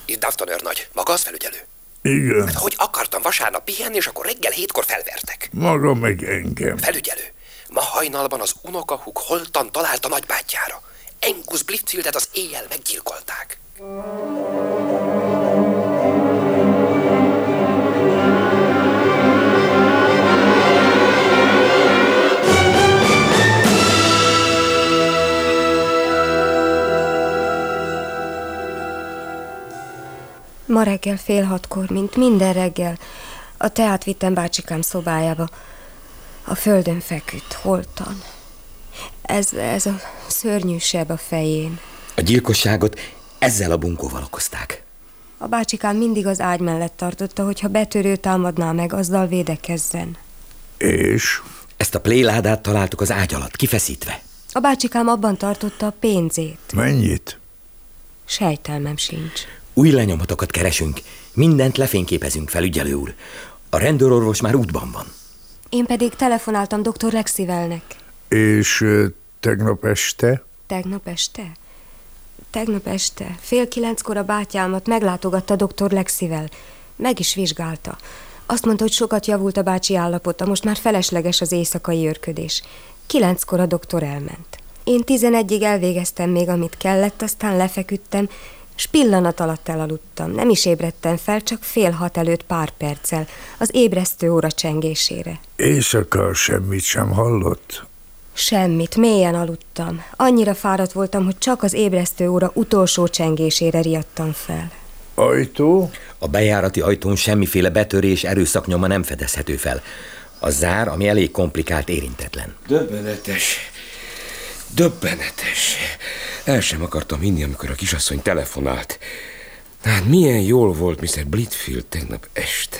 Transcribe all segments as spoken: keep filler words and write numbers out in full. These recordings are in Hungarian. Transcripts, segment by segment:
Itt Dafton őrnagy, maga az felügyelő? Igen. Hát, hogy akartam vasárnap pihenni, és akkor reggel hétkor felvertek. Maga meg engem. Felügyelő, ma hajnalban az unokahúg holtan talált a nagybátyjára. Angus Blitfieldet az éjjel meggyilkolták. Ma reggel fél hatkor, mint minden reggel, a teát vittem bácsikám szobájába. A földön feküdt, holtan. Ez, ez a szörnyű seb a fején. A gyilkosságot ezzel a bunkóval okozták. A bácsikám mindig az ágy mellett tartotta, hogyha betörő támadná meg, azzal védekezzen. És? Ezt a pléládát találtuk az ágy alatt, kifeszítve. A bácsikám abban tartotta a pénzét. Mennyit? Sejtelmem sincs. Új lenyomatokat keresünk, mindent lefényképezünk, felügyelő úr. A rendőrorvos már útban van. Én pedig telefonáltam doktor Lexivelnek. És uh, tegnap este? Tegnap este? Tegnap este, fél kilenckor a bátyámat meglátogatta doktor Lexivel. Meg is vizsgálta. Azt mondta, hogy sokat javult a bácsi állapota, most már felesleges az éjszakai őrködés. Kilenckor a doktor elment. Én tizenegyig elvégeztem még, amit kellett, aztán lefeküdtem, s pillanat alatt elaludtam. Nem is ébredtem fel, csak fél hat előtt pár perccel, az ébresztő óra csengésére. Éjszaka semmit sem hallott? Semmit, mélyen aludtam. Annyira fáradt voltam, hogy csak az ébresztő óra utolsó csengésére riadtam fel. Ajtó? A bejárati ajtón semmiféle betörés, erőszaknyoma nem fedezhető fel. A zár, ami elég komplikált, érintetlen. Döbbenetes. Döbbenetes. El sem akartam hinni, amikor a kisasszony telefonált. Hát milyen jól volt miszter Blitfield tegnap este.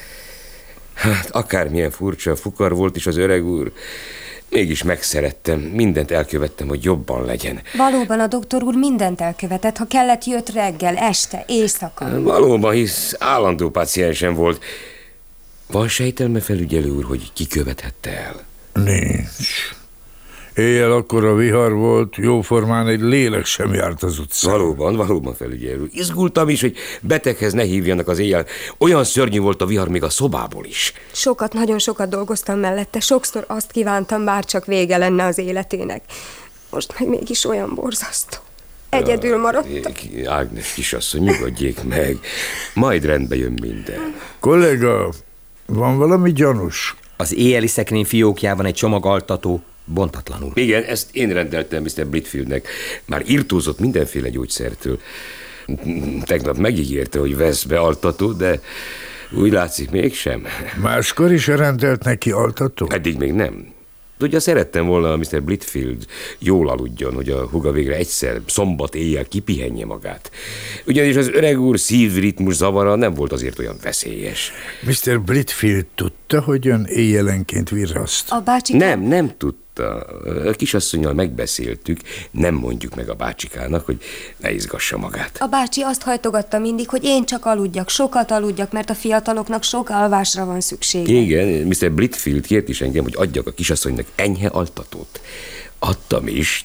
Hát akármilyen furcsa fukar volt is az öreg úr, mégis megszerettem, mindent elkövettem, hogy jobban legyen. Valóban a doktor úr mindent elkövetett, ha kellett, jött reggel, este, éjszaka. Valóban, hisz állandó páciensem volt. Van sejtelme, felügyelő úr, hogy ki követhette el? Nincs. Éjjel akkora vihar volt, jóformán egy lélek sem járt az utcán. Valóban, valóban, felügyelő úr. Izgultam is, hogy beteghez ne hívjanak az éjjel. Olyan szörnyű volt a vihar még a szobából is. Sokat, nagyon sokat dolgoztam mellette. Sokszor azt kívántam, bárcsak vége lenne az életének. Most meg mégis olyan borzasztó. Egyedül maradtam. Ágnes kisasszony, nyugodjék meg. Majd rendbe jön minden. Kollega, van valami gyanús? Az éjjeli szekrény fiókjában egy csomag altató, bontatlanul. Igen, ezt én rendeltem miszter Blitfieldnek. Már irtózott mindenféle gyógyszertől. Tegnap megígérte, hogy vesz be altatót, de úgy látszik mégsem. Máskor is rendelt neki altatót? Eddig még nem. Ugye szerettem volna miszter Blitfield jól aludjon, hogy a húga végre egyszer szombat éjjel kipihenje magát. Ugyanis az öreg úr szívritmus zavara nem volt azért olyan veszélyes. miszter Blitfield tudta, hogy ön éjjelenként virraszt? A bácsi... Nem, nem tudta. A kisasszonnyal megbeszéltük, nem mondjuk meg a bácsikának, hogy ne izgassa magát. A bácsi azt hajtogatta mindig, hogy én csak aludjak, sokat aludjak, mert a fiataloknak sok alvásra van szüksége. Igen, miszter Blitfield kért is engem, hogy adjak a kisasszonynak enyhe altatót. Adtam is,